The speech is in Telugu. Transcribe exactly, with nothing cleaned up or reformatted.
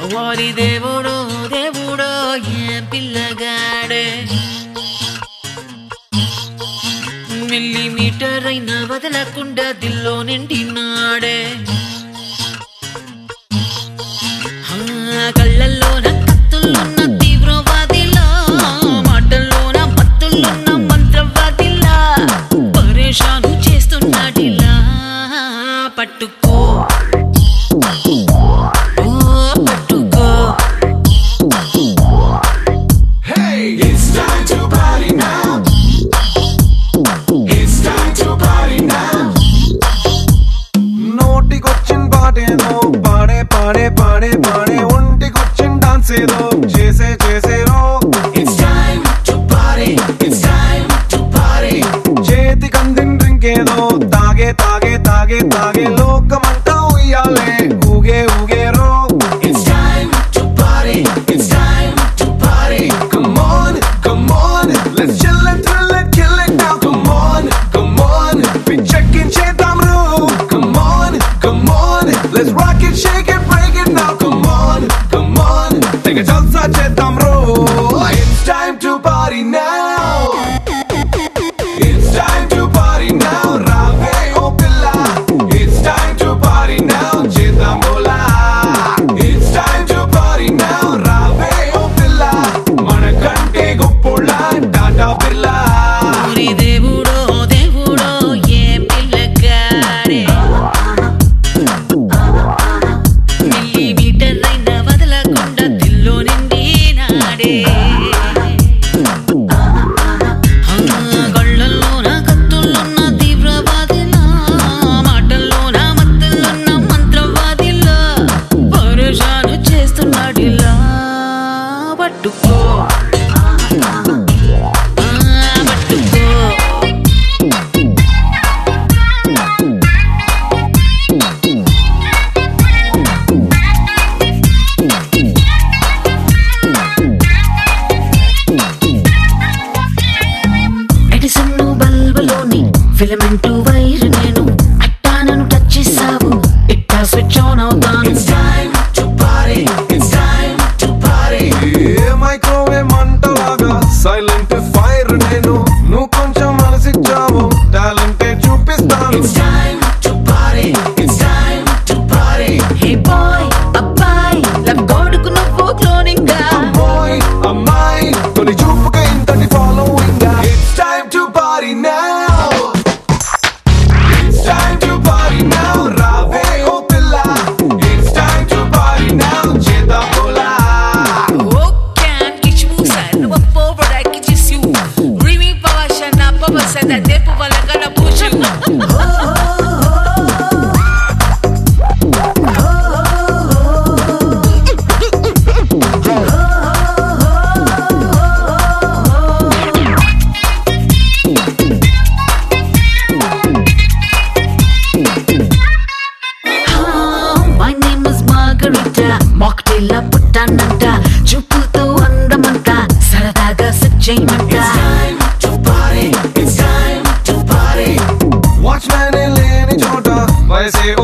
ఓరి దేవుడో దేవుడో ఏం పిల్లగాడే మిల్లీమీటర్ అయినా వదలకుండా దిల్లో నిండినాడే కళ్ళల్లోన కత్తులున్న తీవ్రవాదిలా మాటల్లోన మత్తులున్న మంత్రవాదిలా పరేషాను చేస్తున్నాడిలా పట్టుకో పాడే పాడే పాడే ఒంటికొచ్చిన డాన్స్ ఏదో చేసే చేసేరో It's time to party It's time to party చేతికి అందిన డ్రింక్ ఏదో తాగే తాగే తాగే తాగే లోకమంతా ఉయ్యాలే ఊగే ఊగేరో It's time to party It's time to party Come on, come on Let's chill and thrill and kill it now Come on, come on పిచ్చెక్కించేద్దాం చేద్దాం రో Come on, come on Let's rock it, shake it, break it now Come on, come on Take a jalsa చేద్దాం రో It's time to party now It's time to party now రావే ఓ పిల్ల It's time to party now చేద్దాం బోలా It's time to party now రావే ఓ పిల్ల మనకంటే గొప్పోళ్ళ టాటా బిర్లా ఓరి దేవుడో దేవుడో ఏం పిల్లగాడే మిల్లీమీటర్ అయినా వదలకుండా దిల్లో నిండినాడే కళ్ళల్లోన కత్తులున్న తీవ్రవాదిలా మాటల్లోన మత్తులున్న మంత్రవాదిలా పరేషాను చేస్తున్నాడిలా పట్టుకో ఎడిసన్ను బల్బులోని ఫిలమెంటు వైర్ నేను అట్టా నన్ను టచ్ చేసావు ఇట్టా స్విచ్ ఆన్ అవుతాను It's time to party It's time to party ఏ మైక్రోవేవ్ మంటలాగా సైలెంట్ ఫైర్ నేను నువ్వు కొంచెం మనసిచ్చావు టాలెంట్ చూపిస్తాను It's time to party It's time to party hey boy అబ్బాయ్ లవ్ గోడుకు నువ్వు క్లోనింగ్ గా అమ్మాయి అమ్మాయి తొలి చూపుగా ఇంతటి following It's time to party now It's time to party now రావే ఓ పిల్ల It's time to party now చేద్దాం బోలా Oh, can't get you side. No forward, I can just you. Remy Power Shana Papa said that they put like gonna push you. My name is Margarita. Mocktail పుట్టానంట చూపులతో అందమంట సరదాగా సచ్చేయమంట It's time to party It's time to party watchman లేని చోట వయసే